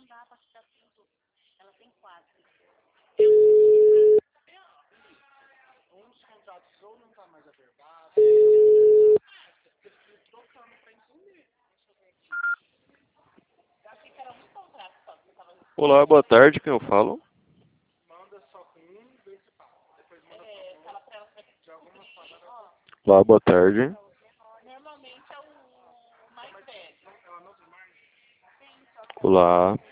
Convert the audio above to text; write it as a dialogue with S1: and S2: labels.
S1: Um dos contratos ou não está mais averbado, trocando para entender. Eu achei que era um contrato só que você estava.
S2: Olá, boa tarde, quem eu falo?
S1: Manda só com um, vê se passa. Depois manda só com um. De alguma forma.
S2: Olá, boa tarde.
S1: Normalmente é o mais velho. Ela não tem mais?
S2: Olá.